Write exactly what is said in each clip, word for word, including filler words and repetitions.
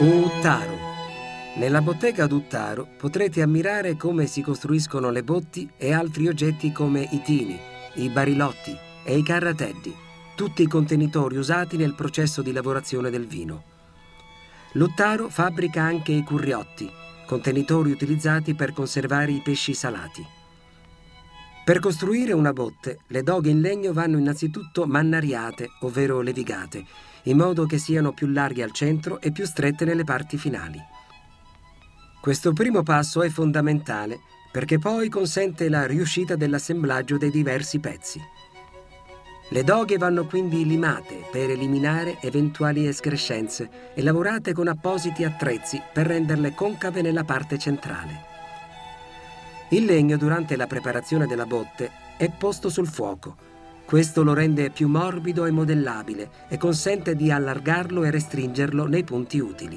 Uttaro. Nella bottega d'Uttaro potrete ammirare come si costruiscono le botti e altri oggetti come i tini, i barilotti e i carratelli, tutti i contenitori usati nel processo di lavorazione del vino. L'Uttaro fabbrica anche i curriotti, contenitori utilizzati per conservare i pesci salati. Per costruire una botte, le doghe in legno vanno innanzitutto mannariate, ovvero levigate, in modo che siano più larghe al centro e più strette nelle parti finali. Questo primo passo è fondamentale perché poi consente la riuscita dell'assemblaggio dei diversi pezzi. Le doghe vanno quindi limate per eliminare eventuali escrescenze e lavorate con appositi attrezzi per renderle concave nella parte centrale. Il legno durante la preparazione della botte è posto sul fuoco. Questo lo rende più morbido e modellabile e consente di allargarlo e restringerlo nei punti utili.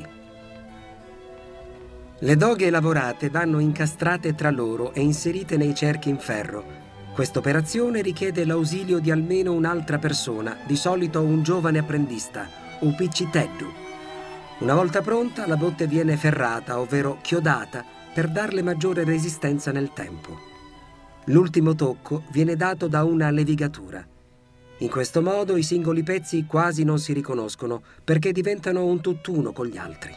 Le doghe lavorate vanno incastrate tra loro e inserite nei cerchi in ferro. Questa operazione richiede l'ausilio di almeno un'altra persona, di solito un giovane apprendista, un picciteddu. Una volta pronta, la botte viene ferrata, ovvero chiodata, per darle maggiore resistenza nel tempo. L'ultimo tocco viene dato da una levigatura. In questo modo i singoli pezzi quasi non si riconoscono perché diventano un tutt'uno con gli altri.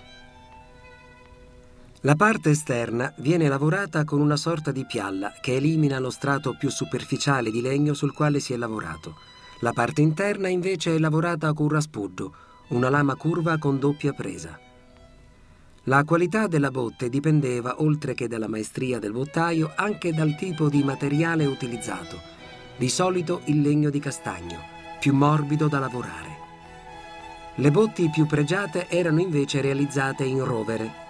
La parte esterna viene lavorata con una sorta di pialla che elimina lo strato più superficiale di legno sul quale si è lavorato. La parte interna invece è lavorata con raspugio, una lama curva con doppia presa. La qualità della botte dipendeva, oltre che dalla maestria del bottaio, anche dal tipo di materiale utilizzato, di solito il legno di castagno, più morbido da lavorare. Le botti più pregiate erano invece realizzate in rovere,